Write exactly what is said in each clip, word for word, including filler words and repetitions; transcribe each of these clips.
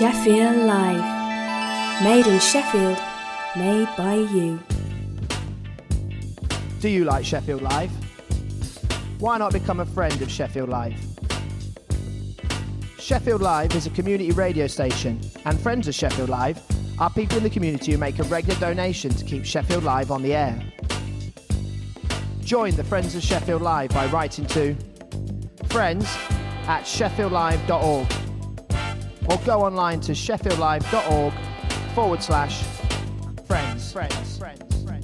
Sheffield Live. Made in Sheffield, made by you. Do you like Sheffield Live? Why not become a friend of Sheffield Live? Sheffield Live is a community radio station, and friends of Sheffield Live are people in the community who make a regular donation to keep Sheffield Live on the air. Join the Friends of Sheffield Live by writing to friends at sheffield live dot org or go online to sheffield live dot org forward slash friends. Friends. Friends. Friends.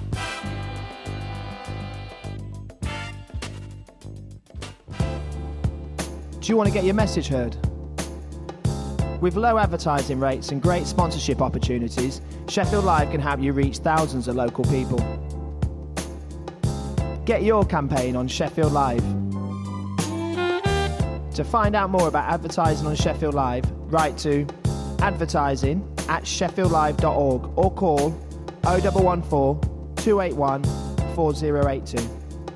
Do you want to get your message heard? With low advertising rates and great sponsorship opportunities, Sheffield Live can help you reach thousands of local people. Get your campaign on Sheffield Live. To find out more about advertising on Sheffield Live, write to advertising at sheffield live dot org or call oh one one four, two eight one, four oh eight two.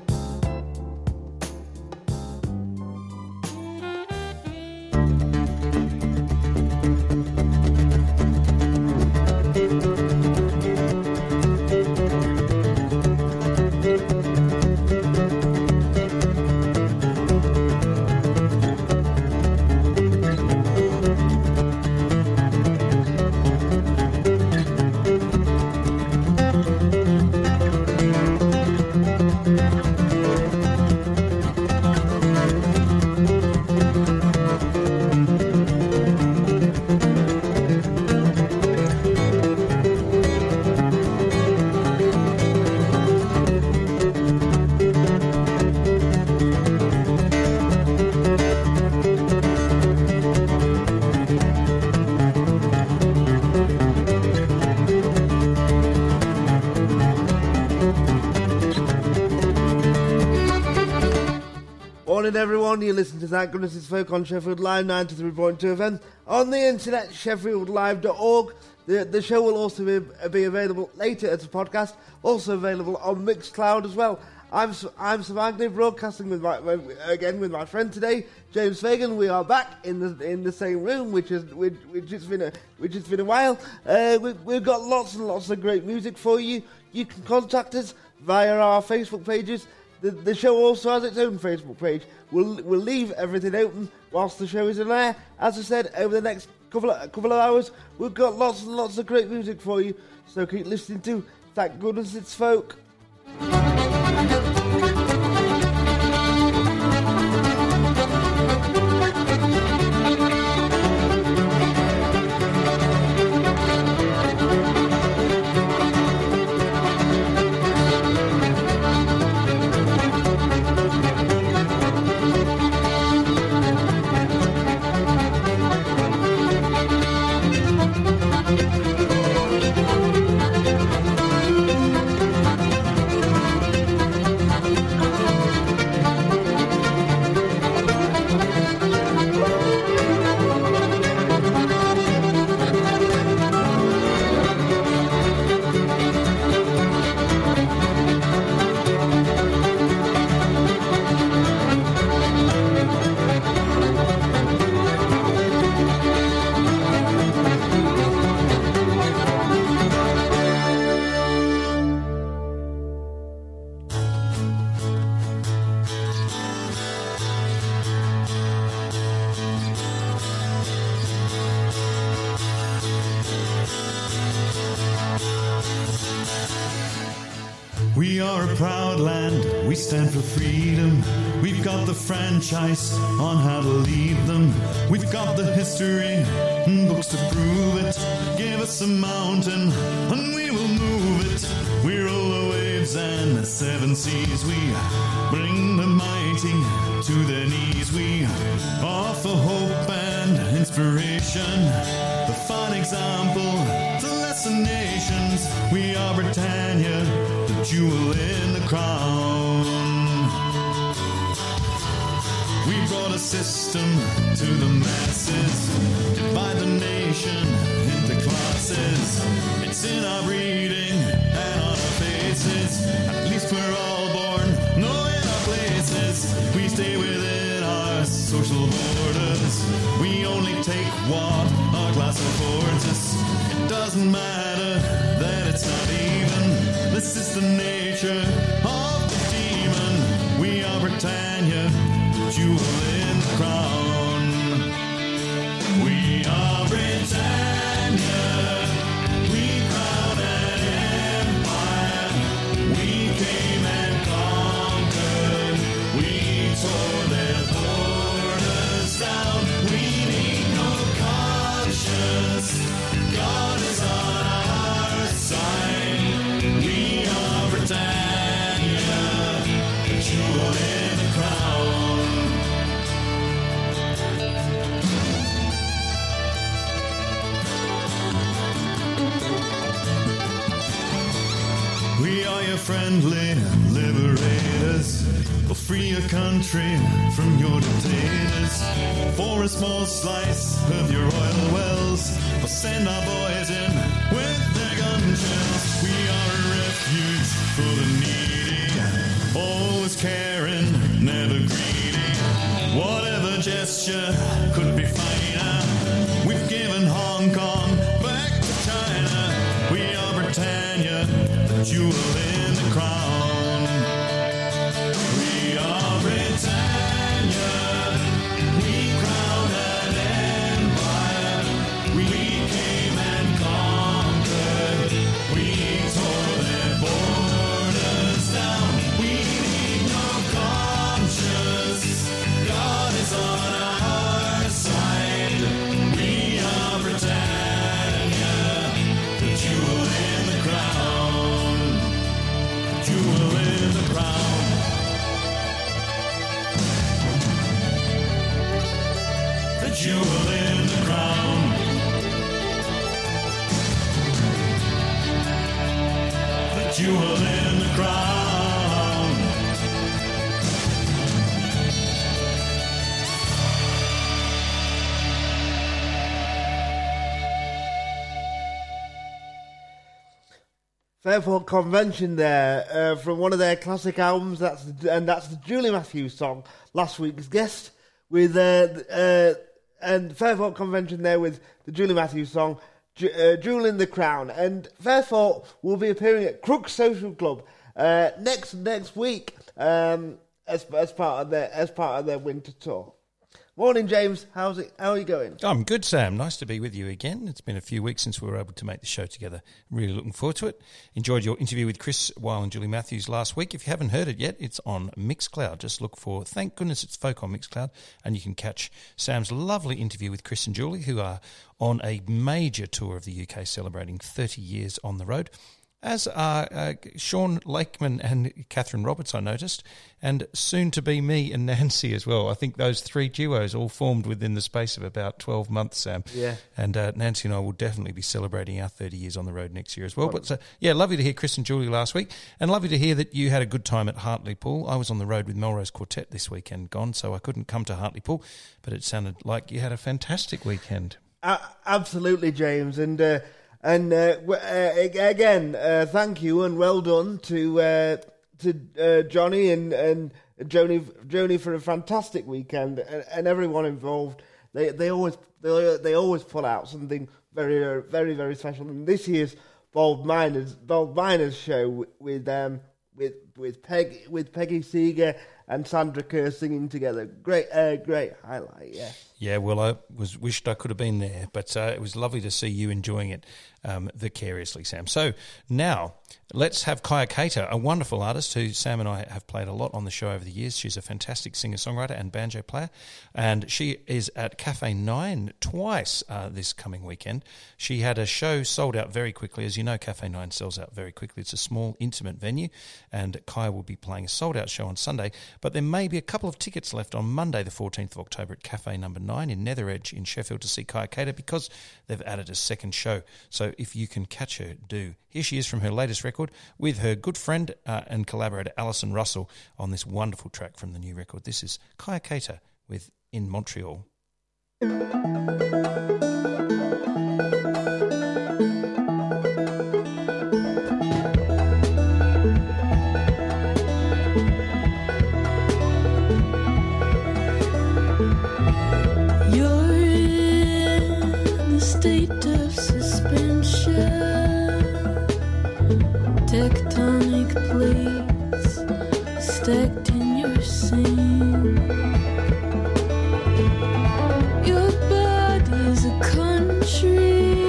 Everyone, you listen to Thank Goodness It's Folk on Sheffield Live ninety-three point two F M on the internet, sheffield live dot org. The, the show will also be, be available later as a podcast, also available on Mixcloud as well. I'm I'm Sir Magni, broadcasting with my, again with my friend today, James Fagan. We are back in the in the same room, which is which, which has been a which has been a while. Uh, we, we've got lots and lots of great music for you. You can contact us via our Facebook pages. The, the show also has its own Facebook page. We'll we'll leave everything open whilst the show is in there. As I said, over the next couple of, couple of hours, we've got lots and lots of great music for you. So keep listening to Thank Goodness It's Folk. We are a proud land, we stand for freedom. We've got the franchise on how to lead them. We've got the history and books to prove it. Give us a mountain and we will move it. We roll the waves and the seven seas. We bring the mighty to their knees. We offer hope and inspiration. The fine example to lesser nations. We are Britannia, the jewel in the crown. We brought a system to the masses, divide the nation into classes. It's in our breeding and on our faces. At least we're all born, no in our places. We stay within our social borders. We only take what our castle fortress. It doesn't matter that it's not even. This is the nature of the demon. We are Britannia, jewel in the crown. We are Britannia. We crown an empire. We came and conquered. We tore their borders down. We need no conscience. God is on our side. We are Britannia, the jewel in the crown. We are your friendly liberators. We'll free your country from your dictators. For a small slice of your oil wells, we'll send our boys in with their gun shells. We are a refuge for the needy, always caring, never greedy. Whatever gesture could be finer, we've given Hong Kong back to China. We are Britannia, the jewel in the crown. We are Britannia, we crown an empire. We came and conquered, we tore their borders down. We need no conscience, God is on our side. We are Britannia, the jewel in the crown. Jewel in the crown. The jewel in the crown. The jewel in the crown. Fairport Convention there, uh, from one of their classic albums, that's the, and that's the Julie Matthews song, last week's guest, with uh, uh, and Fairport Convention there with the Julie Matthews song, Ju- uh, Jewel in the Crown. And Fairport will be appearing at Crook Social Club uh, next next week um, as as part of their as part of their winter tour. Morning, James. How's it? How are you going? I'm good, Sam. Nice to be with you again. It's been a few weeks since we were able to make the show together. Really looking forward to it. Enjoyed your interview with Chris Weil and Julie Matthews last week. If you haven't heard it yet, it's on Mixcloud. Just look for, thank goodness it's folk on Mixcloud, and you can catch Sam's lovely interview with Chris and Julie, who are on a major tour of the U K celebrating thirty years on the road. As are uh, Sean Lakeman and Catherine Roberts, I noticed, and soon to be me and Nancy as well. I think those three duos all formed within the space of about twelve months, Sam. Yeah. And uh, Nancy and I will definitely be celebrating our thirty years on the road next year as well. But uh, yeah, lovely to hear Chris and Julie last week, and lovely to hear that you had a good time at Hartlepool. I was on the road with Melrose Quartet this weekend gone, so I couldn't come to Hartlepool, but it sounded like you had a fantastic weekend. Uh, absolutely, James, and uh, and uh, w- uh, again, uh, thank you and well done to uh, to uh, Johnny and and Joni Joni for a fantastic weekend, and, and everyone involved. They they always they they always pull out something very very very special. And this year's Bold Miners Bold Miners show with um with with Peg with Peggy Seeger and Sandra Kerr singing together. Great, uh, great highlight, yeah. Yeah, well, I was wished I could have been there, but uh, it was lovely to see you enjoying it um, vicariously, Sam. So now let's have Kaya Cater, a wonderful artist who Sam and I have played a lot on the show over the years. She's a fantastic singer-songwriter and banjo player, and she is at Cafe Nine twice uh, this coming weekend. She had a show sold out very quickly. As you know, Cafe Nine sells out very quickly. It's a small, intimate venue, and Kaya will be playing a sold-out show on Sunday, but there may be a couple of tickets left on Monday, the fourteenth of October at Cafe Number Nine in Nether Edge in Sheffield to see Kaya Cater, because they've added a second show. So if you can catch her, do. Here she is from her latest record with her good friend uh, and collaborator Alison Russell on this wonderful track from the new record. This is Kaya Cater with In Montreal. You're in the state of suspension, tectonic plates stacked in your scene. Your body's a country,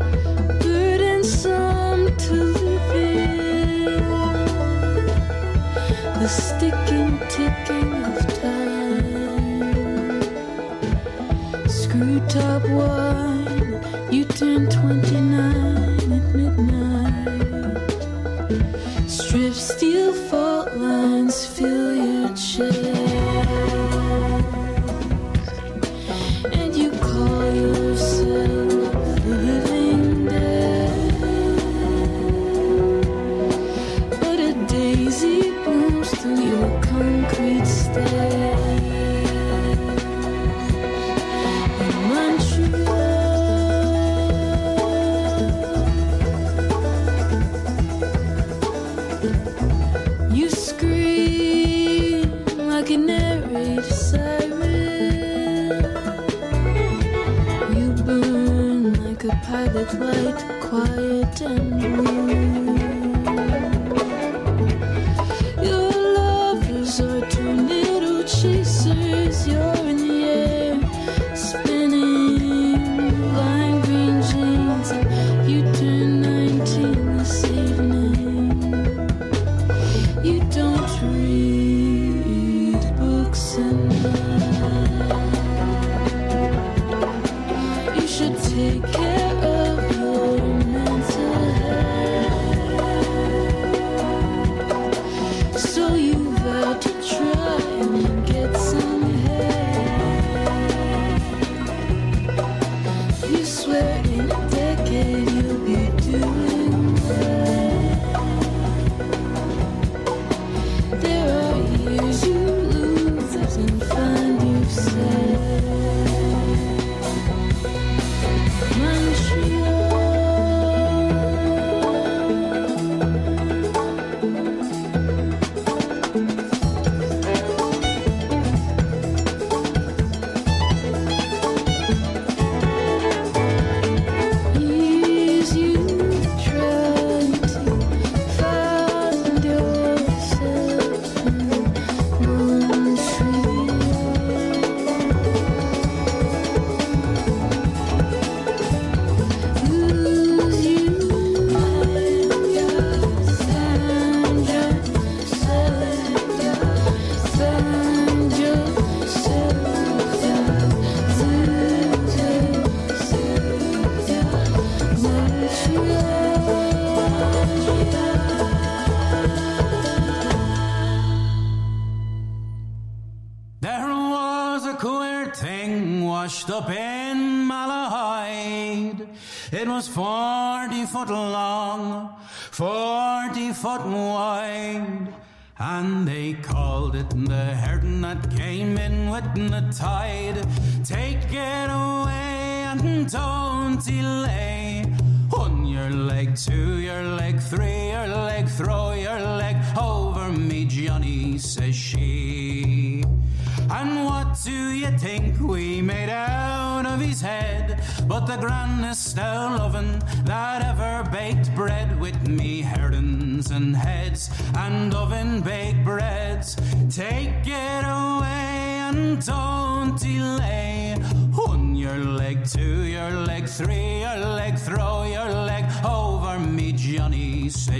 burdensome to live in. The sticking, ticking of time. Screw top wine, you turn twenty-nine at midnight. Strip steel fault lines fill your chest, and you call yourself the living dead. But a daisy blooms through your concrete stairs in Montreal. You scream like a narrator siren. You burn like a pilot light, quiet and blue. Your lovers are tornado chasers. You're in the air, spinning lime green jeans. You turn nineteen this evening. You don't read books enough. You should take care of your mental health. So you vow to try and get some help. You swear in a decade you'll be doing well. There are years you lose and find yourself. Montreal. Years you try to find yourself in Montreal. Lose you and you find yourself, find yourself, lose There was a queer thing washed up in Malahide. It was forty foot long, forty foot wide, and they called it the Herden that came in with the tide. Take it away and don't delay. On your leg, two your leg, three your leg, throw your leg over me, Johnny, says she. And what do you think we made out of his head but the grandest old oven that ever baked bread? With me herdings and heads and oven-baked breads. Take it away and don't delay. On your leg, two your leg, three your leg, throw your leg over me, Johnny, says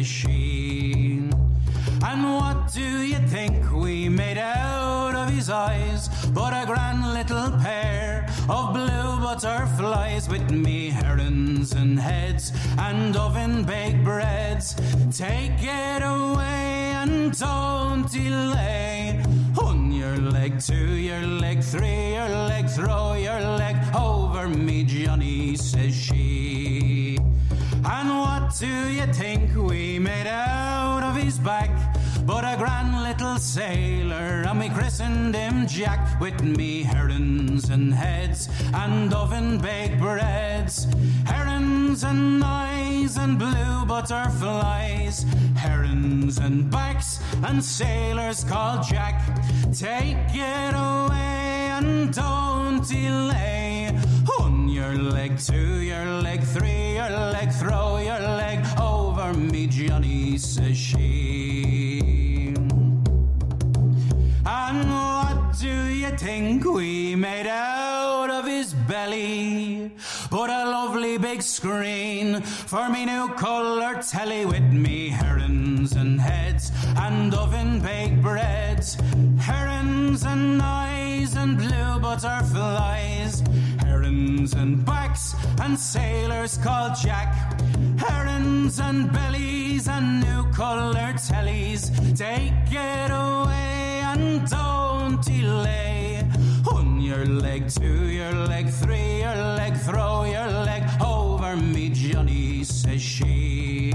she. And what do you think we made out of his eyes but a grand little pair of blue butterflies? With me herons and heads and oven-baked breads. Take it away and don't delay. On your leg, two your leg, three your leg, throw your leg over me, Johnny, says she. And what do you think we made out of his back but a grand little sailor, and we christened him Jack. With me herons and heads and oven-baked breads. Herons and eyes and blue butterflies. Herons and backs and sailors called Jack. Take it away and don't delay. On your leg, leg two, your leg three, your leg, throw your leg over me, Johnny, says she. And what do you think we made out of his belly? But a lovely big screen for me new colour telly with me herons and heads and oven baked breads, herons and eyes and blue butterflies, herons and backs and sailors called Jack, herons and bellies and new colour tellies. Take it away and don't delay. On your leg two, your leg three, your leg, throw your leg over me, Johnny, says she.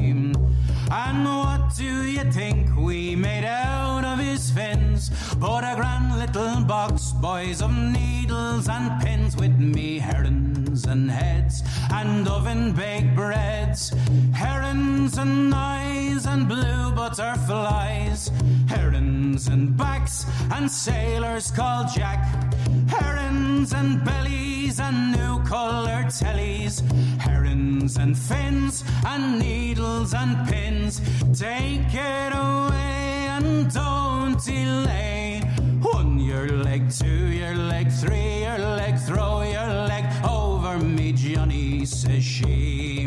And what do you think we made out of his fins? But a grand little box, boys, of needles and pins with me herons and heads and oven baked breads, herons and eyes and blue butterflies, herons and backs and sailors called Jack, herons and bellies and new colour tellies, herons and fins and needles and pins. Take it away and don't delay. On your leg two, your leg three, your leg, throw your leg over me, Johnny, says she.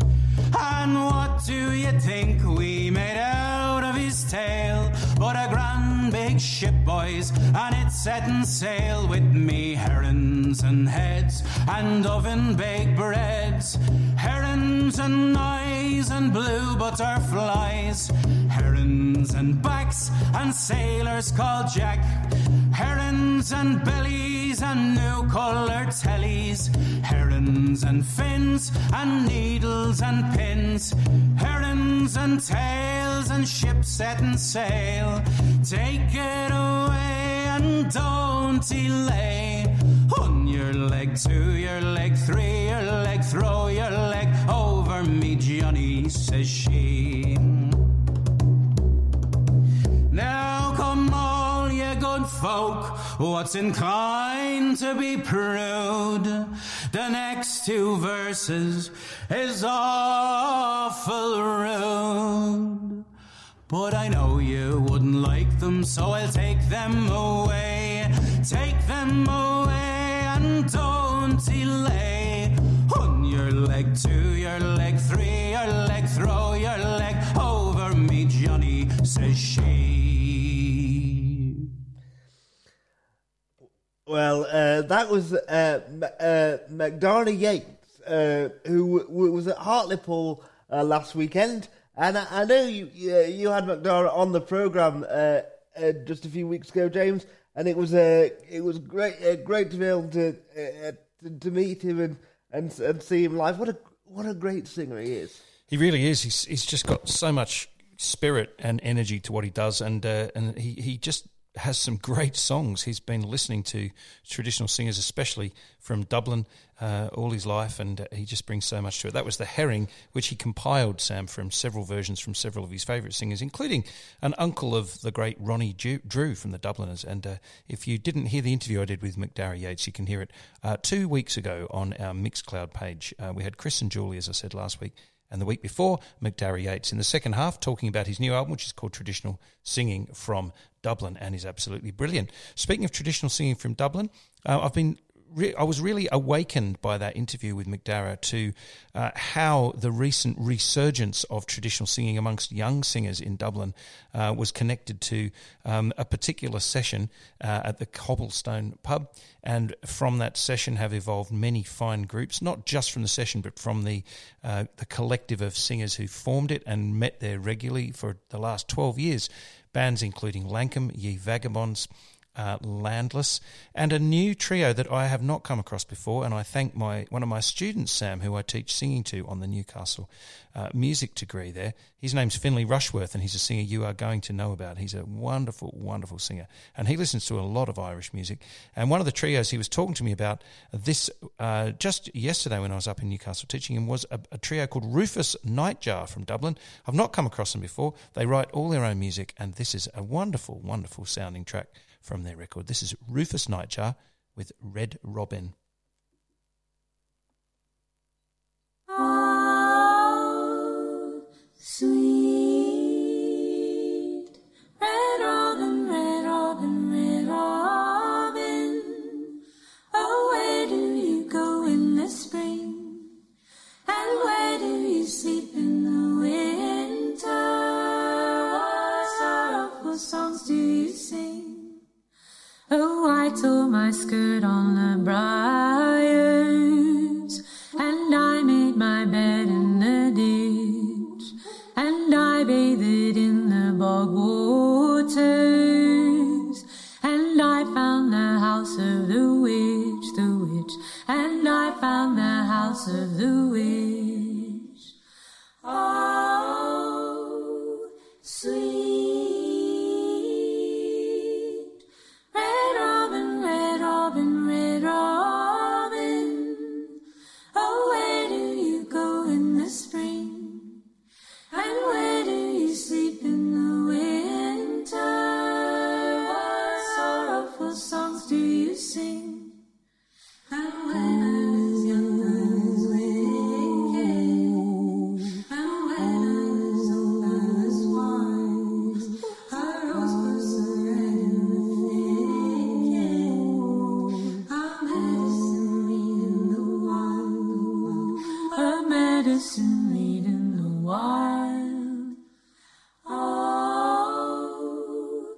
And what do you think we made out of his tail? But a grand big ship, boys, and it's setting sail with me herons and heads and oven baked breads, herons and eyes and blue butterflies, herons and backs and sailors called Jack, herons and bellies and new colour tellies, herons and fins and needles and pins, herons and tails and ships setting sail. Take it away and don't delay. On your leg two, your leg three, your leg, throw your leg over me, Johnny, says she. Now come all ye good folk, what's inclined to be prude. The next two verses is awful rude. But I know you wouldn't like them, so I'll take them away. Take them away and don't delay. On your leg two, your leg three, your leg, throw your leg over me, Johnny, says she. Well, uh, that was uh, M- uh, McDara Yates, uh, who w- was at Hartlepool uh, last weekend. And I, I know you you, you had McDara on the programme uh, uh, just a few weeks ago, James, and it was uh, it was great uh, great to be able to, uh, to to meet him and, and and see him live. What a what a great singer he is. He really is. He's he's just got so much spirit and energy to what he does, and uh, and he he just has some great songs. He's been listening to traditional singers, especially from Dublin, uh, all his life, and uh, he just brings so much to it. That was The Herring, which he compiled, Sam, from several versions from several of his favourite singers, including an uncle of the great Ronnie Drew from the Dubliners. And uh, if you didn't hear the interview I did with McDara Yates, you can hear it uh, two weeks ago on our Mixcloud page. Uh, we had Chris and Julie, as I said last week, and the week before, McDara Yates in the second half, talking about his new album, which is called Traditional Singing from Dublin, and is absolutely brilliant. Speaking of traditional singing from Dublin, uh, I've been re- I was really awakened by that interview with McDara to uh, how the recent resurgence of traditional singing amongst young singers in Dublin uh, was connected to um, a particular session uh, at the Cobblestone pub, and from that session have evolved many fine groups, not just from the session, but from the uh, the collective of singers who formed it and met there regularly for the last twelve years. Bands including Lankum, Ye Vagabonds, uh, Landless, and a new trio that I have not come across before, and I thank my one of my students, Sam, who I teach singing to on the Newcastle uh, music degree there. His name's Finlay Rushworth, and he's a singer you are going to know about. He's a wonderful, wonderful singer, and he listens to a lot of Irish music. And one of the trios he was talking to me about this uh, just yesterday when I was up in Newcastle teaching him was a, a trio called Rufus Nightjar from Dublin. I've not come across them before. They write all their own music, and this is a wonderful, wonderful sounding track from their record. This is Rufus Nightjar with Red Robin. found the house of the wish. Oh, sweet red robin, red robin, red robin. Oh, where do you go in the spring? And where do you sleep in the winter? What sorrowful songs do you sing? And when I was young, I was wicked. And when I was old, I was wise. A rose was so red in the thicket. A medicine reed in the wild. A medicine reed in the wild. Oh,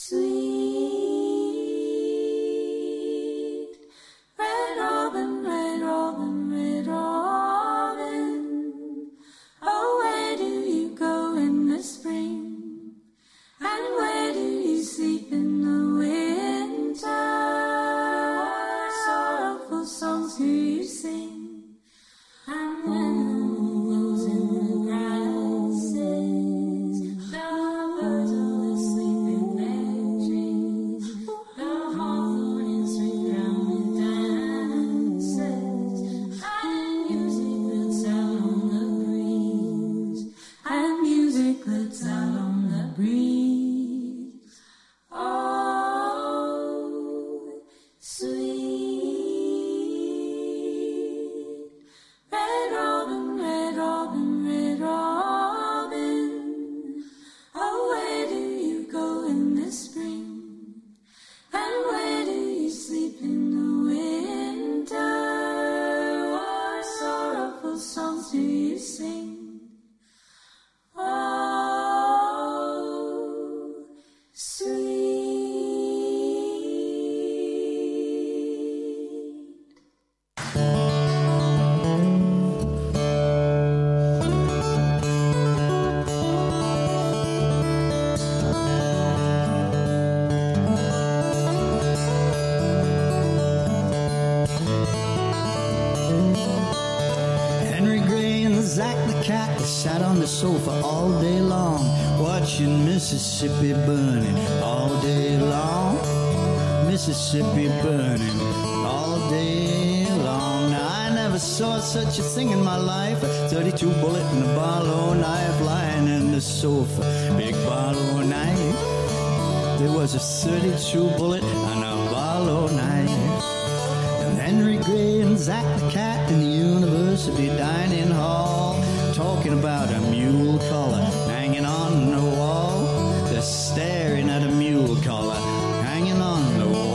sweet red robin, red robin, red robin. Oh, where do you go in the spring? And where do you sleep in the winter? What sorrowful songs do you sing? And when the moon glows in the grasses, the birds are asleep in their trees. The hawthorn is swing round with dances, and music looks out on the breeze, and music looks out on the breeze. Oh, sweet red robin, red robin, red robin. Oh, where do you go in the spring? And where do you sleep in the winter? What sorrowful songs do you sing? Oh, sweet. Henry Gray and Zach the cat, they sat on the sofa all day long, watching Mississippi burning all day long. Mississippi burning all day long. Now I never saw such a thing in my life. A thirty-two bullet and a Barlow knife lying in the sofa. Big Barlow knife. There was a thirty-two bullet and a Barlow knife. And Henry Gray and Zach the cat in the university dining hall, talking about a mule collar hanging on the wall. They're staring at a mule collar hanging on the wall.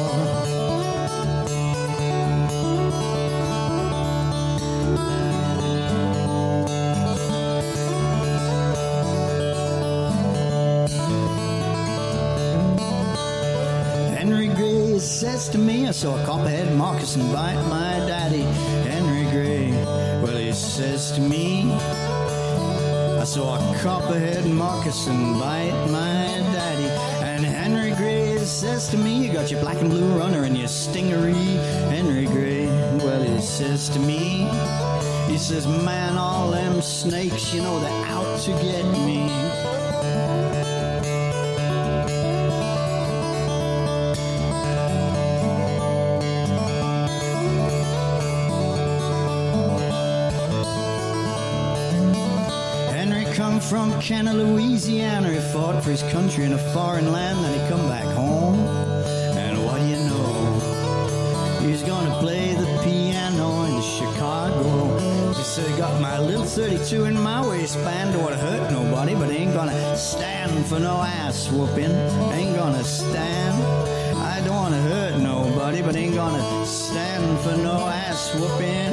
Henry Gray says to me, I saw a copperhead moccasin bite my daddy. Henry Gray, well, he says to me, I saw a copperhead moccasin bite my daddy. And Henry Gray says to me, you got your black and blue runner and your stingery. Henry Gray, well, he says to me, he says, man, all them snakes, you know, they're out to get me. Come from Kenner, Louisiana. He fought for his country in a foreign land, then he come back home. And what do you know? He's gonna play the piano in Chicago. He said, I got my little thirty-two in my waistband. Don't wanna hurt nobody, but ain't gonna stand for no ass whooping. Ain't gonna stand. I don't wanna hurt nobody, but ain't gonna stand for no ass whooping.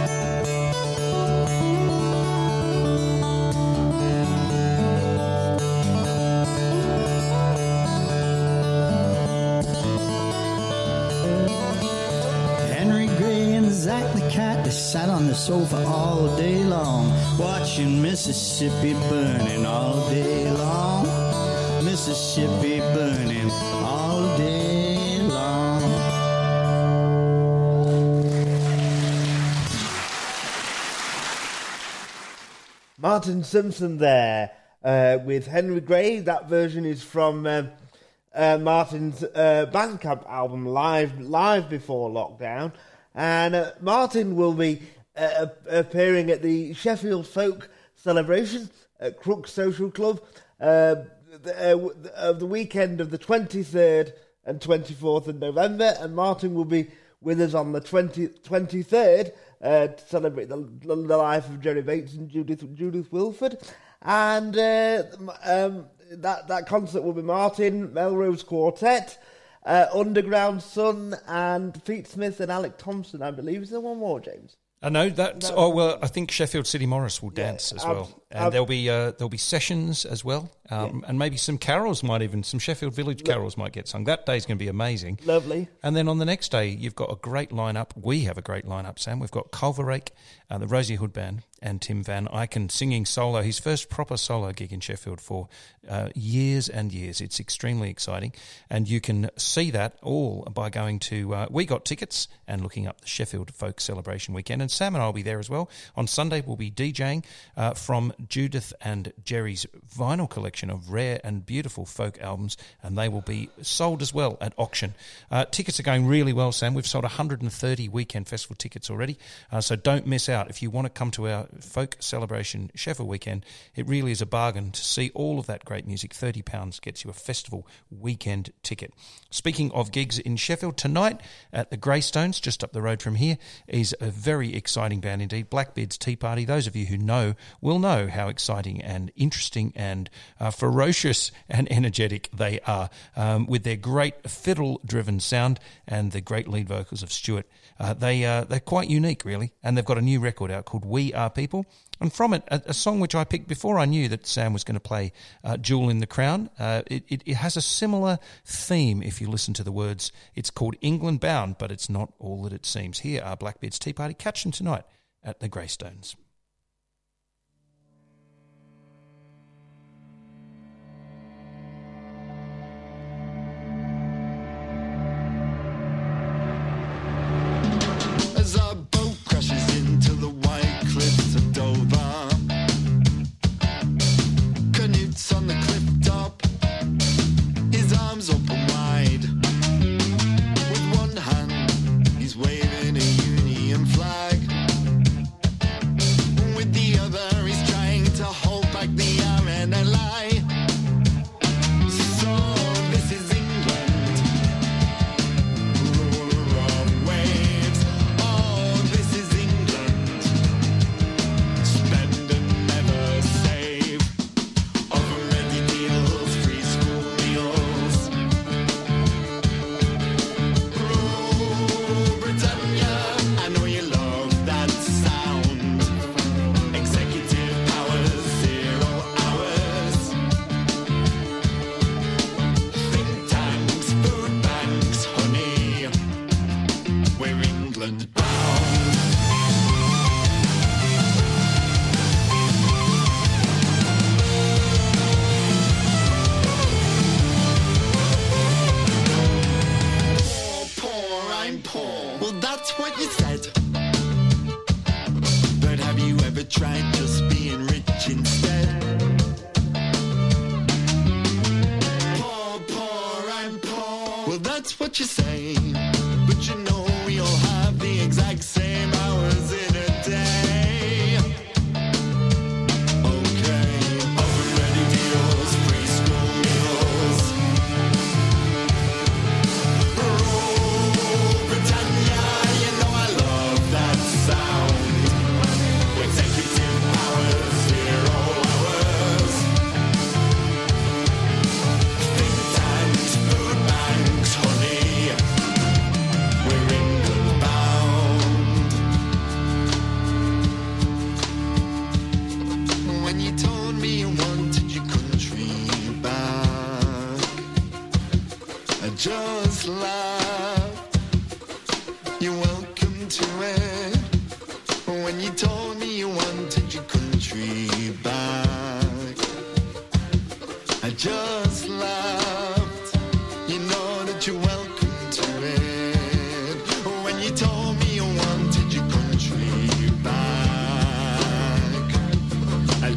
Zach the cat, they sat on the sofa all day long, watching Mississippi burning all day long. Mississippi burning all day long. Martin Simpson there uh, with Henry Gray. That version is from um, uh, Martin's uh, Bandcamp album, Live Live Before Lockdown. And uh, Martin will be uh, appearing at the Sheffield Folk Celebration at Crook Social Club uh, the, uh, of the weekend of the twenty-third and twenty-fourth of November. And Martin will be with us on the twentieth, twenty-third uh, to celebrate the, the life of Jerry Bates and Judith Judith Wilford. And uh, um, that, that concert will be Martin, Melrose Quartet, uh, Underground Sun, and Pete Smith and Alec Thompson, I believe. Is there one more, James? I know that's. Oh well, I think Sheffield City Morris will dance yeah, as well, ab- and ab- there'll be uh, there'll be sessions as well, um, yeah. and maybe some carols might even some Sheffield Village carols might get sung. That day's going to be amazing. Lovely. And then on the next day, you've got a great lineup. We have a great lineup, Sam. We've got Culverake, uh, the Rosie Hood Band, and Tim Van Eycken singing solo. His first proper solo gig in Sheffield for uh, years and years. It's extremely exciting, and you can see that all by going to. Uh, we got tickets and looking up the Sheffield Folk Celebration Weekend. And Sam and I will be there as well. On Sunday, we'll be DJing uh, from Judith and Jerry's vinyl collection of rare and beautiful folk albums, and they will be sold as well at auction. Uh, tickets are going really well, Sam. We've sold one hundred thirty weekend festival tickets already, uh, so don't miss out. If you want to come to our Folk Celebration Sheffield Weekend, it really is a bargain to see all of that great music. thirty pounds gets you a festival weekend ticket. Speaking of gigs in Sheffield, tonight at the Greystones, just up the road from here, is a very exciting band indeed, Blackbeard's Tea Party. Those of you who know will know how exciting and interesting and uh, ferocious and energetic they are, um, with their great fiddle-driven sound and the great lead vocals of Stuart. Uh, they, uh, they're quite unique, really, and they've got a new record out called We Are People. And from it, a, a song which I picked before I knew that Sam was going to play, uh, Jewel in the Crown. Uh, it, it, it has a similar theme if you listen to the words. It's called England Bound, but it's not all that it seems. Here are Blackbeard's Tea Party. Catch them tonight at the Greystones. As our boat crashes into the white cliffs of Dover, Canute's on the cliff top, his arms open wide. With one hand, he's waving a Union flag. With the other, he's trying to hold back the R N L I. So this is England, ruler of waves. Oh, this is England, spend and never save. Offer ready deals, free school meals. Rule Britannia, I know you love that sound. Executive powers, zero hours. Think tanks, food banks, honey. We're England bound. Poor, poor, I'm poor. Well, that's what you said. But have you ever tried just being rich instead? Poor, poor, I'm poor. Well, that's what you say. But you know we all have the exact same hours in a day. Okay, oven ready deals, free school meals. Rule Britannia, you know I love that sound. Executive powers, zero hours. Think tanks, food banks, honey. We're England bound. When you told me you wanted your country back, I just laughed. You're welcome to it. When you told me you wanted your country back, I just laughed. You know that you're welcome to it. When you told me you wanted your country back, I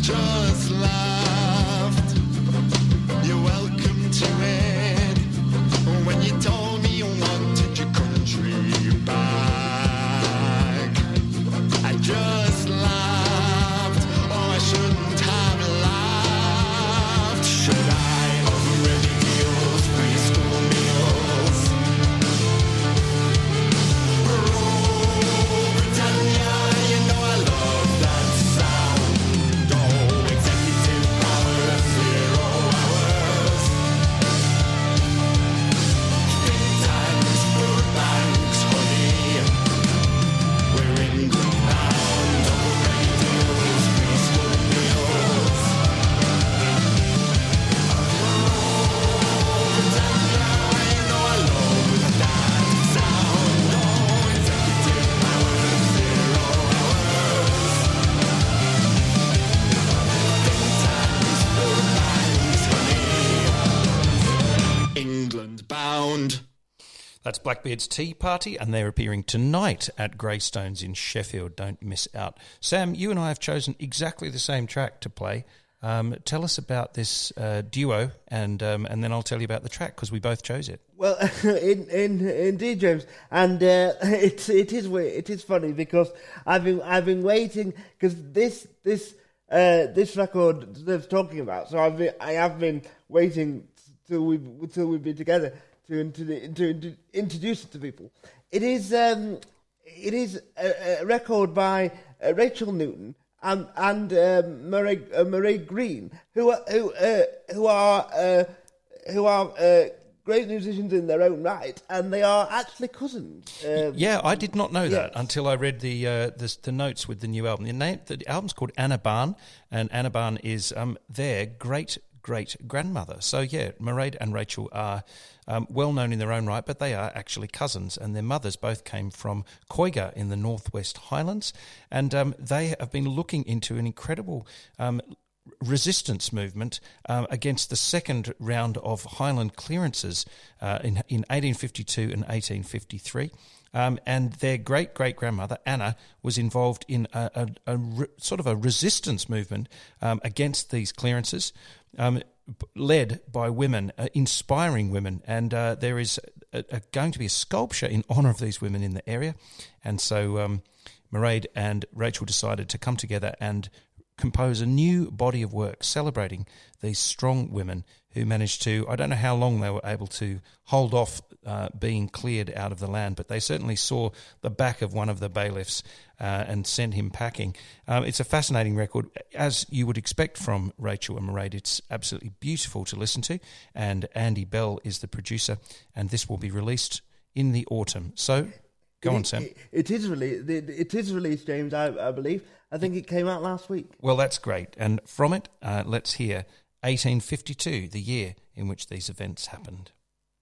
That's Blackbeard's Tea Party, and they're appearing tonight at Greystones in Sheffield. Don't miss out. Sam, you and I have chosen exactly the same track to play. Um, tell us about this uh, duo, and um, and then I'll tell you about the track, because we both chose it. Well, in, in, indeed, James, and uh, it's it is it is funny because I've been I've been waiting, because this this uh, this record they're talking about. So I've been, I have been waiting till we till we've been together to to, to, to introduce it to people. It is um, it is a, a record by uh, Rachel Newton and and uh, Murray uh, Murray Green, who are who uh, who are uh, who are. Uh, great musicians in their own right, and they are actually cousins. Um, yeah, I did not know yes. that until I read the, uh, the the notes with the new album. The name, the album's called Anna Barn, and Anna Barn is um, their great great grandmother. So yeah, Mairead and Rachel are um, well known in their own right, but they are actually cousins, and their mothers both came from Coiga in the Northwest Highlands, and um, they have been looking into an incredible Um, resistance movement um, against the second round of Highland clearances uh, in in eighteen fifty-two and eighteen fifty-three. Um, and their great-great-grandmother, Anna, was involved in a, a, a re, sort of a resistance movement um, against these clearances, um, led by women, uh, inspiring women. And uh, there is a, a, going to be a sculpture in honour of these women in the area. And so um, Mairead and Rachel decided to come together and compose a new body of work celebrating these strong women who managed to, I don't know how long they were able to hold off uh, being cleared out of the land, but they certainly saw the back of one of the bailiffs uh, and sent him packing. Um, it's a fascinating record, as you would expect from Rachel and Mairead. It's absolutely beautiful to listen to, and Andy Bell is the producer, and this will be released in the autumn. So, go it, on, Sam. It, it is released, it, it is released, James, I, I believe. I think it came out last week. Well, that's great. And from it, uh, let's hear eighteen fifty-two, the year in which these events happened.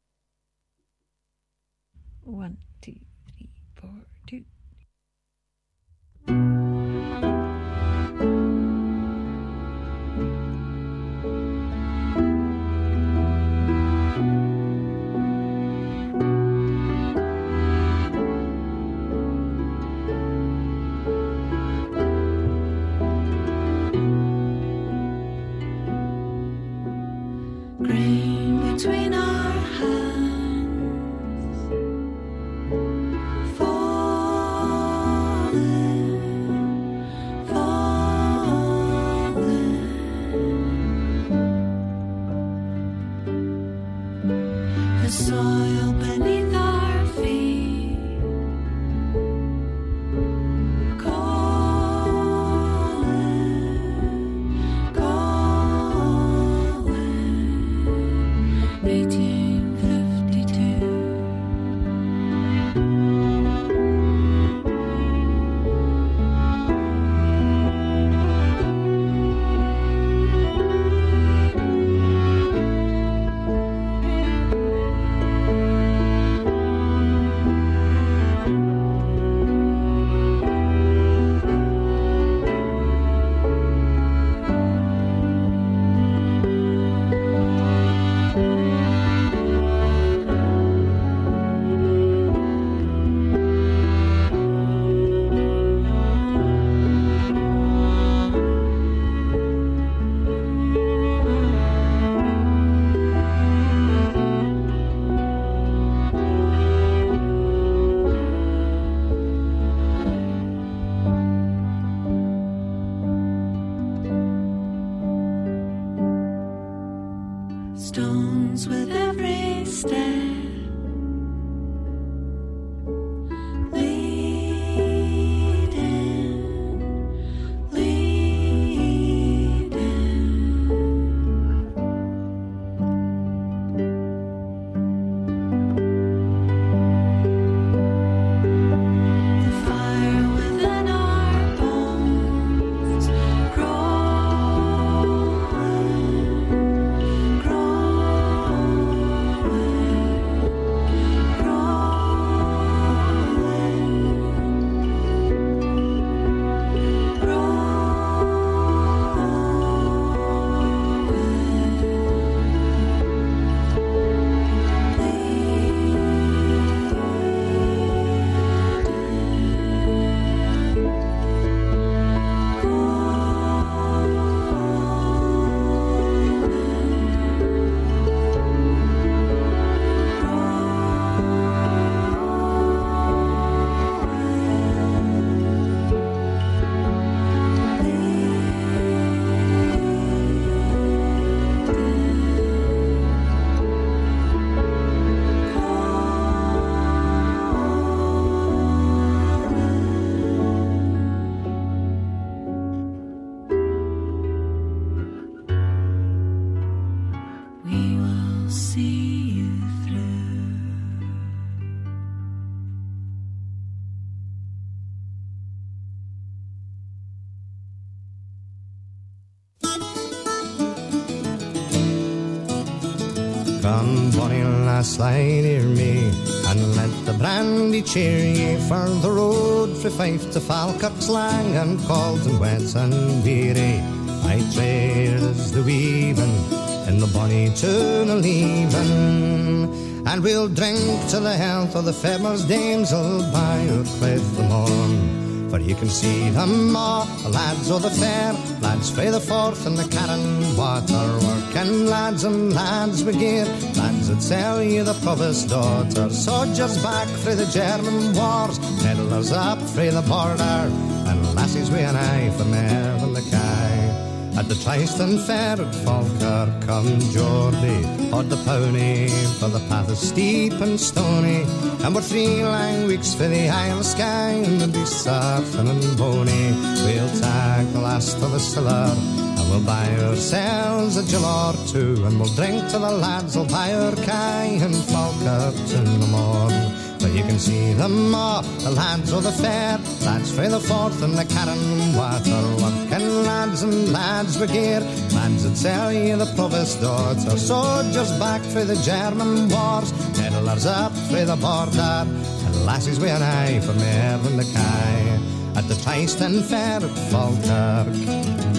One, two, three, four, two. Grain between our hands, falling, falling. The soil beneath our feet, calling, calling. eighteen fifty-two. Stones with every step, leading, leading. The fire within our bones growing, growing. Come, bonny lass, lie near me, and let the brandy cheer ye, for the road frae Fife to Falkirk's lang, and cold and wet and weary. I trade as the weaving in the bonny tune of leaving, and we'll drink to the health of the farmers' damsel by our cliff the morn. For you can see them all, the lads o' the fair, lads frae the Forth and the Carron water, working lads and lads with gear, lads that sell you the Provost daughter, soldiers back frae the German wars, peddlers up frae the border, and lassies wi' an eye for Merv and the Kye. At the Tristan Fair at Falkirk, come Geordie, on the pony, for the path is steep and stony, and we're three lang weeks for the Isle of Skye, and the beasts are thin and bony. We'll tag the last of the siller, and we'll buy ourselves a gill or two, and we'll drink to the lads, we'll buy our Kye and Falkirk in the morn. But you can see them all, the lads o' the fair, lads frae the Forth and the Carron water, working lads and lads with gear, lads that sell you the Provost daughter, soldiers back frae the German wars, peddlers up frae the border, and lassies with an eye for Merv and the Kye at the Tristan Fair at Falkirk.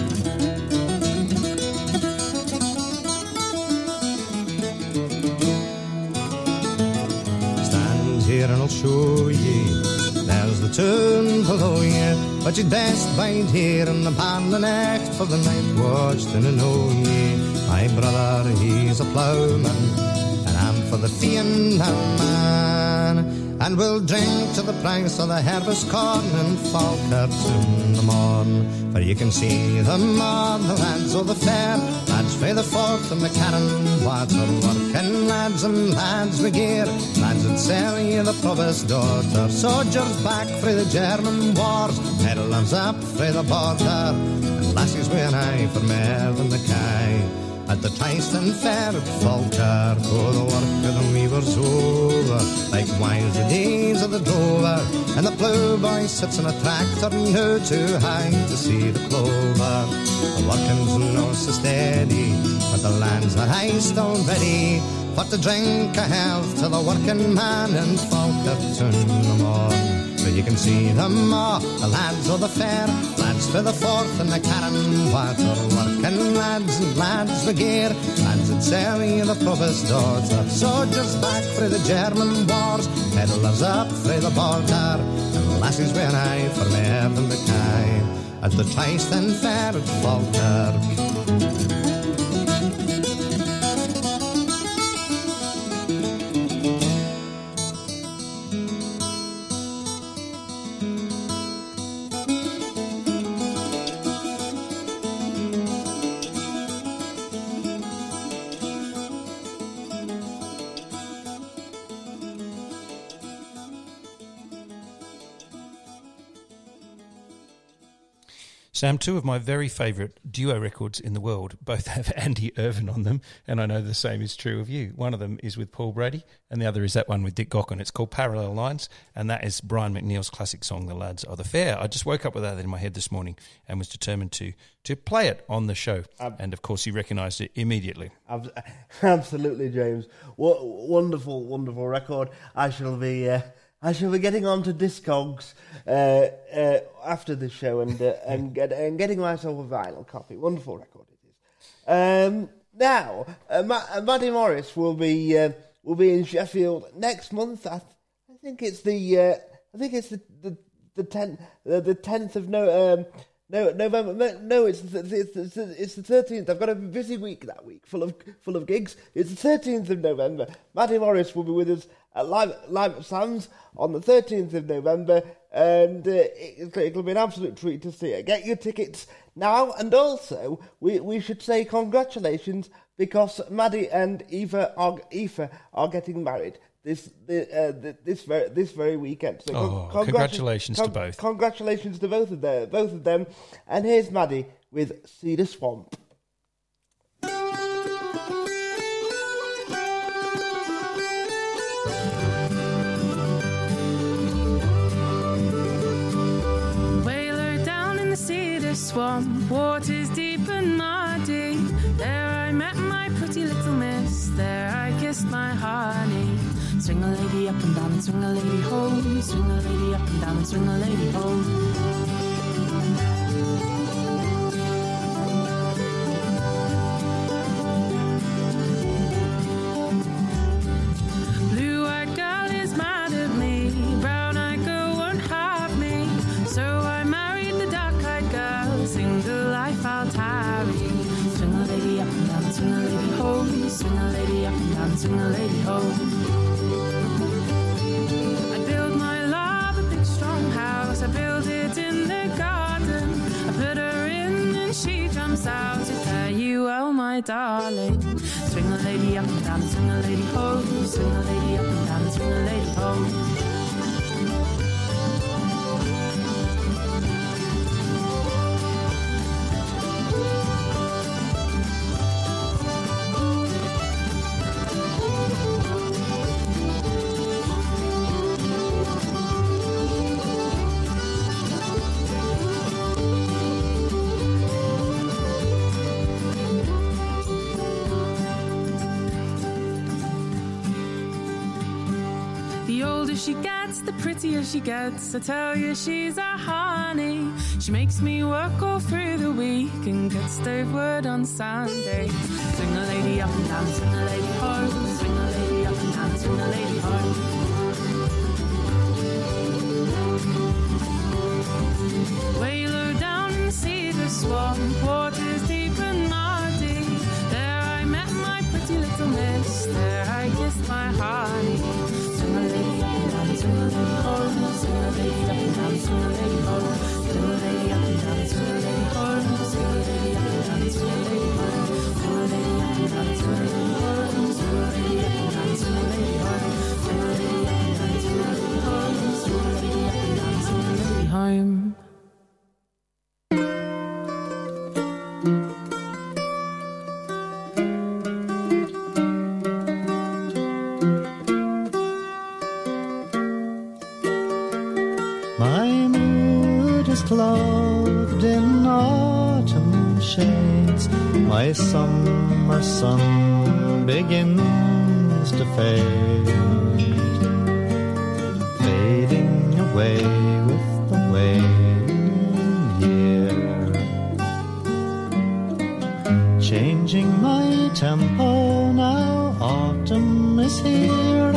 Here and I'll show ye, there's the tune below ye, but you'd best bide here in the Ballynecht for the night watch, then I know ye. My brother, he's a ploughman, and I'm for the Fianna man, and we'll drink to the price of the harvest corn and Falkirk in the morn. For you can see them all, the lads o' the fair, lads frae the Forth and the Carron water, working lads and lads with gear, lads that sell you the Provost daughter, soldiers back frae the German wars, peddlers up frae the border, and lassies with an eye for Merv and the Kye at the Tristan Fair at Falkirk. Oh, the work of the weavers over, likewise the days of the drover, and the ploughboy sits in a tractor no too high to see the clover. The working's no so steady, but the lands are iced already, for to drink a health to the working man in Falkirk in the morn. But you can see them all, the lads o' the fair, lads for the Forth and the Carron water, working lads and lads with gear, lads that sell you the Provost daughter, soldiers back frae the German wars, peddlers up frae the border, and lassies with an eye for Merv and the Kye at the Tristan Fair at Falkirk. Sam, two of my very favourite duo records in the world both have Andy Irvine on them, and I know the same is true of you. One of them is with Paul Brady, and the other is that one with Dick Gaughan. It's called Parallel Lines, and that is Brian McNeil's classic song, The Lads of the Fair. I just woke up with that in my head this morning and was determined to to play it on the show, um, and of course you recognised it immediately. Absolutely, James. What wonderful, wonderful record. I shall be... Uh, I shall be getting on to Discogs uh, uh, after the show and uh, and, get, and getting myself a vinyl copy. Wonderful record it is. Um, now, uh, Ma- uh, Maddie Morris will be uh, will be in Sheffield next month. I, th- I think it's the uh, I think it's the the the tenth uh, the tenth of no um, no November. No, it's the, it's the, it's the thirteenth. I've got a busy week that week, full of full of gigs. It's the thirteenth of November. Maddie Morris will be with us at Live, Live at Sands on the thirteenth of November, and uh, it, it'll be an absolute treat to see her. Get your tickets now, and also we, we should say congratulations because Maddie and Eva are, Eva are getting married this the, uh, this very this very weekend. So oh, con- congratulations con- to both! Congratulations to both of them, both of them. And here's Maddie with Cedar Swamp. Swamp, waters deep and muddy. There I met my pretty little miss. There I kissed kissed my honey. Swing a lady up and down and swing a lady home. Swing a lady up and down and swing a lady home. Blue-eyed girl is mad at me. Brown-eyed girl won't have me. So I married the dark-eyed girl. Single life I'll tarry. Swing a lady up and down and swing a lady home. Swing a lady up and down and swing a lady home. I build it in the garden. I put her in and she jumps out to fare you well, my darling. Swing a lady up and down, swing a lady home. Swing a lady up and down, swing a lady home. She gets, the prettier she gets. I tell you, she's a honey. She makes me work all through the week and cut stove wood on Sunday. Swing a lady up and down, swing a lady home. Swing a lady up and down, swing a lady home. Way low down in Cedar Swamp, waters deep and muddy. There I met my pretty little miss. There I kissed my honey. Swing a lady up and down, swing a lady home. Swing a lady up and down, swing a lady home. Swing a lady up and down, swing a lady home. Swing a lady up and down, swing a lady home. Swing a lady up and down, swing a lady home. Swing a lady up and down, swing a lady home. Swing a lady up and down, swing a lady home. Swing a lady up and down, swing a lady home. Clothed in autumn shades, my summer sun begins to fade, fading away with the waning year, changing my tempo now autumn is here.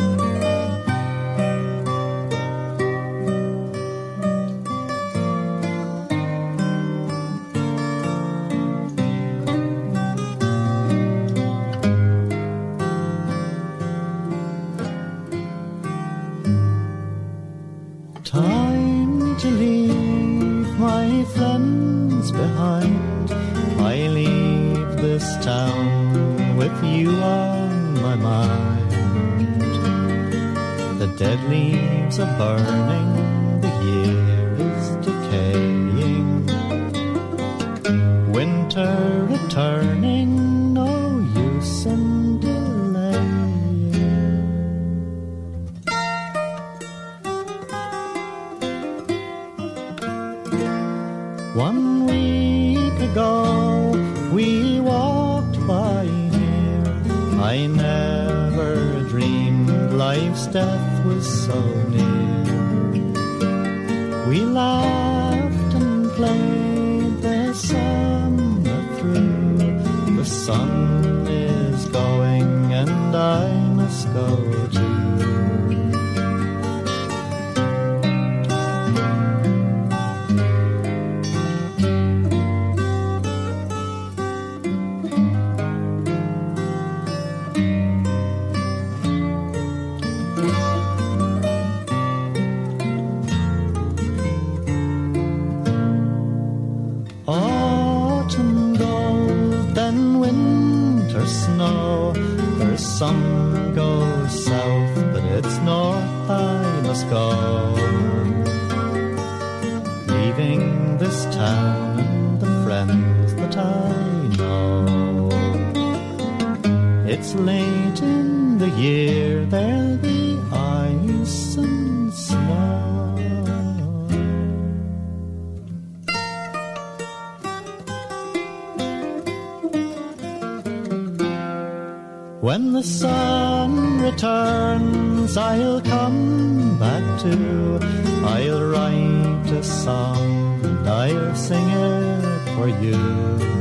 Dead leaves are burning, the year is decaying. Winter returning, no use in delaying. One week ago we walked by here. I never dreamed life's death was so near. We laughed and played the summer through. The sun is going and I must go too. Some go south, but it's north I must go. Leaving this town and the friends that I know. It's late in the year, there'll be ice and snow. When the sun returns, I'll come back to. I'll write a song and I'll sing it for you.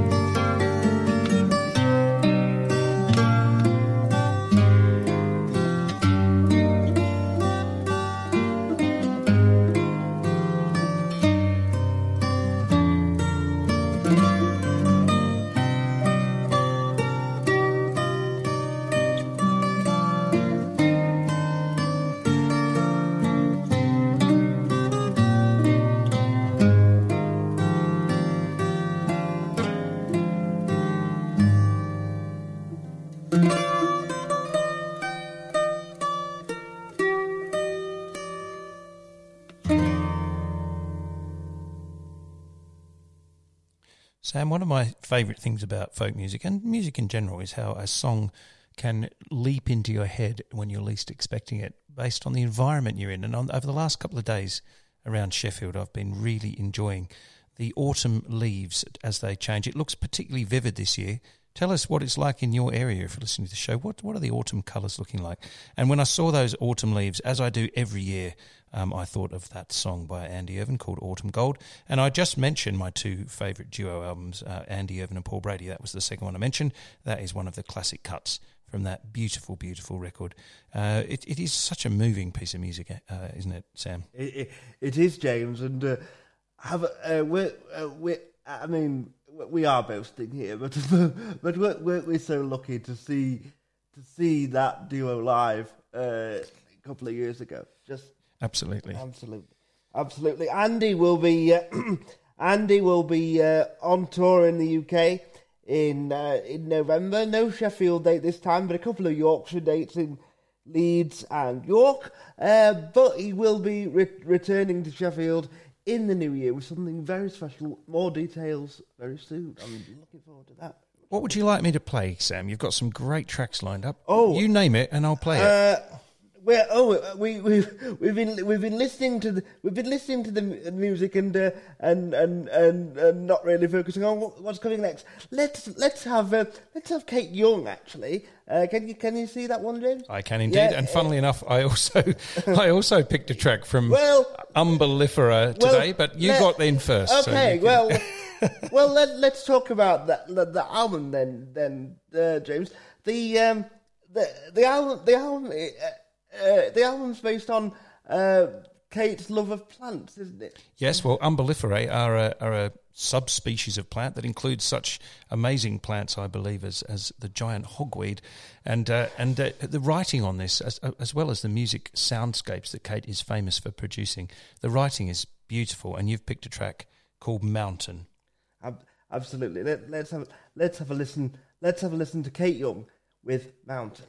Sam, one of my favourite things about folk music and music in general is how a song can leap into your head when you're least expecting it based on the environment you're in. And on, over the last couple of days around Sheffield, I've been really enjoying the autumn leaves as they change. It looks particularly vivid this year. Tell us what it's like in your area if you're listening to the show. What what are the autumn colours looking like? And when I saw those autumn leaves, as I do every year, um, I thought of that song by Andy Irvine called Autumn Gold. And I just mentioned my two favourite duo albums, uh, Andy Irvine and Paul Brady. That was the second one I mentioned. That is one of the classic cuts from that beautiful, beautiful record. Uh, it, it is such a moving piece of music, uh, isn't it, Sam? It, it, it is, James. And uh, have uh, we're, uh, we're, I mean... we are boasting here, but but we're, we're, we're so lucky to see to see that duo live uh, a couple of years ago. Just absolutely, absolutely, absolutely. Andy will be uh, Andy will be uh, on tour in the U K in uh, in November. No Sheffield date this time, but a couple of Yorkshire dates in Leeds and York. Uh, but he will be re- returning to Sheffield in the new year with something very special. More details very soon. I'm looking forward to that. What would you like me to play, Sam? You've got some great tracks lined up. Oh, you name it, and I'll play it. Uh, we're, oh, we we we've been we've been listening to the we've been listening to the music and uh, and, and and and not really focusing on what's coming next. Let's let's have uh, let's have Kate Young actually. Uh, can you can you see that one, James? I can indeed, Yeah, and funnily uh, enough, I also I also picked a track from well, Umbellifera well, today, but you let- got in first. so Okay, you can- well, well let, let's talk about that the, the album then, then uh, James. The um the the album the album uh, uh, the album's based on uh, Kate's love of plants, isn't it? Yes, well, Umbelliferae are a, are a subspecies of plant that includes such amazing plants, I believe, as as the giant hogweed, and uh, and uh, the writing on this, as as well as the music soundscapes that Kate is famous for producing. The writing is beautiful, and you've picked a track called Mountain. Ab- absolutely. Let, let's have let's have a listen. Let's have a listen to Kate Young with Mountain.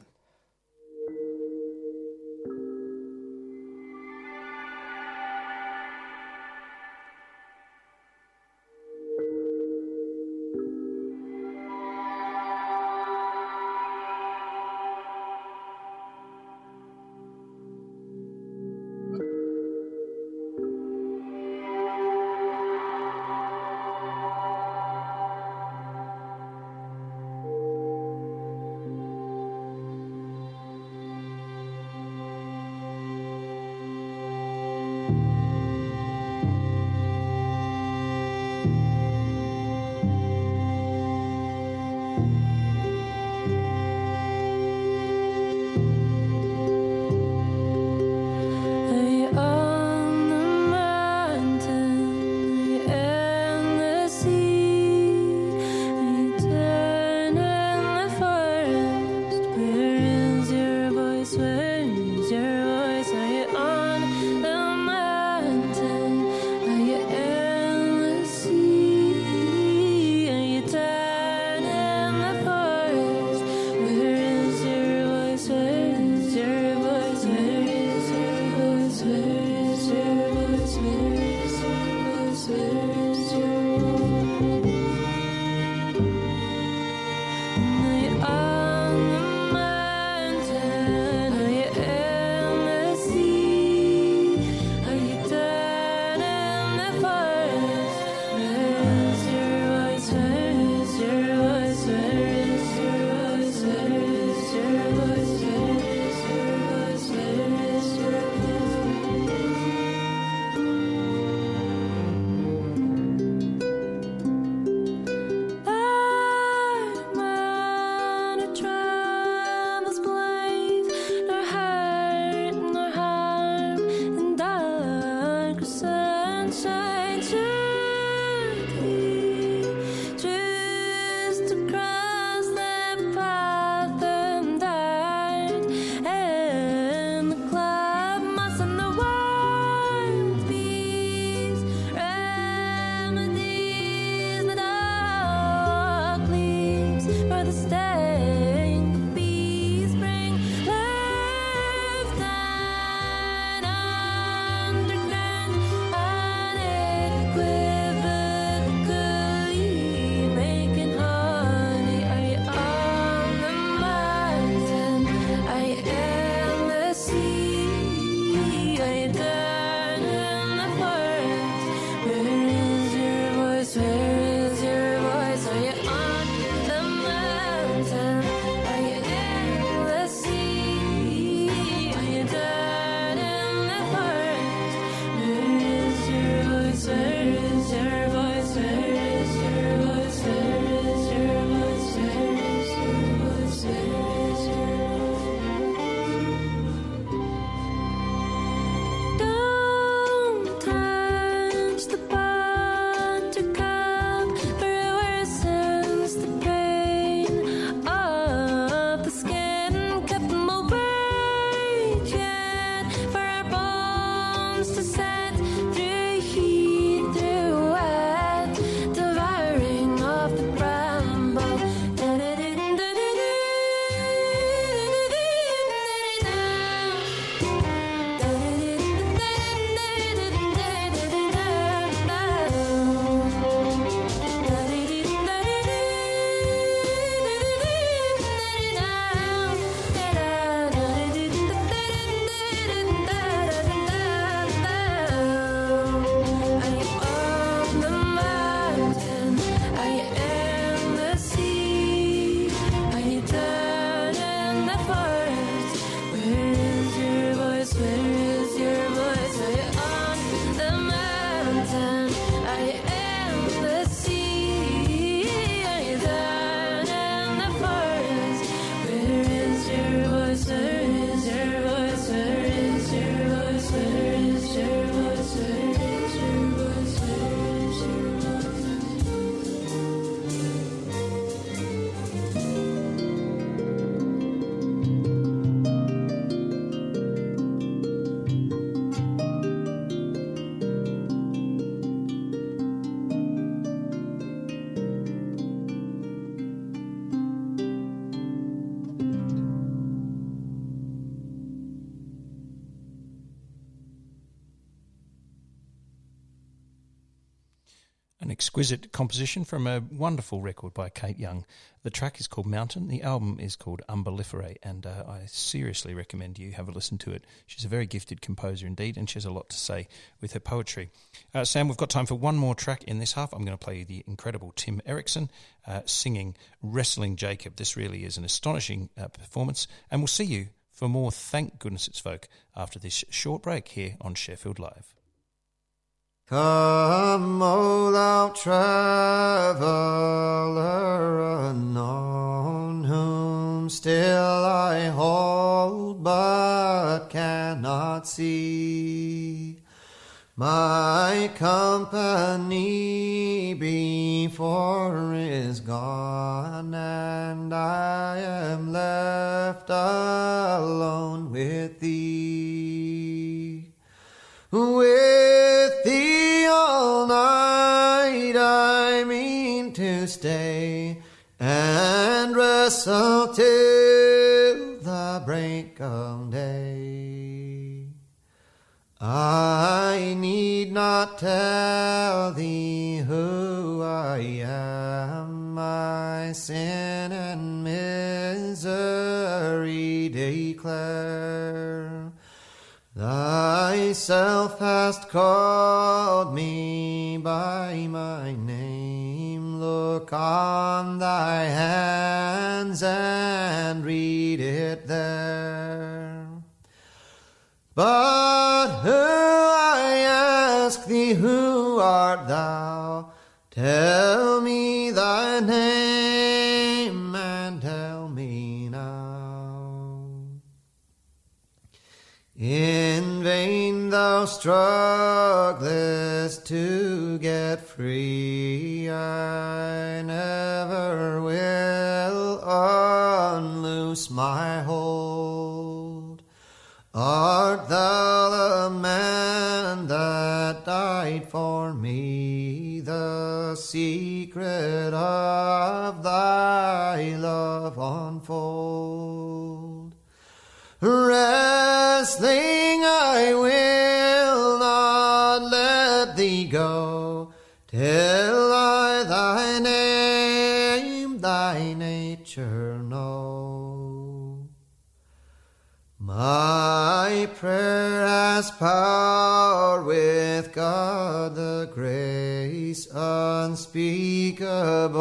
An exquisite composition from a wonderful record by Kate Young. The track is called Mountain. The album is called Umbelliferae, and uh, I seriously recommend you have a listen to it. She's a very gifted composer indeed, and she has a lot to say with her poetry. Uh, Sam, we've got time for one more track in this half. I'm going to play you the incredible Tim Erickson uh, singing Wrestling Jacob. This really is an astonishing uh, performance, and we'll see you for more Thank Goodness It's Folk after this short break here on Sheffield Live. Come, O thou traveller unknown, whom still I hold but cannot see. My company before is gone, and I am left alone with thee. With thee all night I mean to stay, and wrestle till the break of day. I need not tell thee who I am, my sin and misery declare. Thyself hast called me by my name. Look on thy hands and read it there. But who, I ask thee, who art thou? Tell me thy name and tell me now. In vain thou strugglest to get free, I never will unloose my hold. Art thou the man that died for me, the secret of thy love unfold? Wrestling, I will not let thee go till I thy name, thy nature know. My prayer has power with God, the grace unspeakable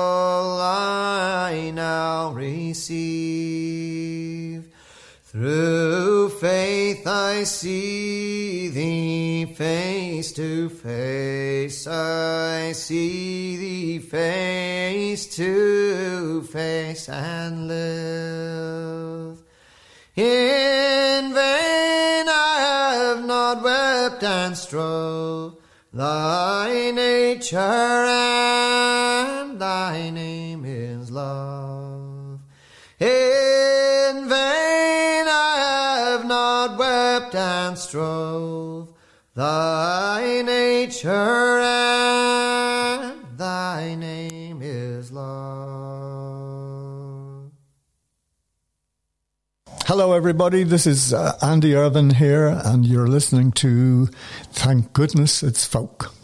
I now receive. Through faith I see thee face to face, I see thee face to face and live. In vain I have not wept and strove, thy nature and thy name is love. In vain I have not wept and strove, thy nature and thy name is love. Hello everybody, this is uh, Andy Irvin here, and you're listening to Thank Goodness It's Folk.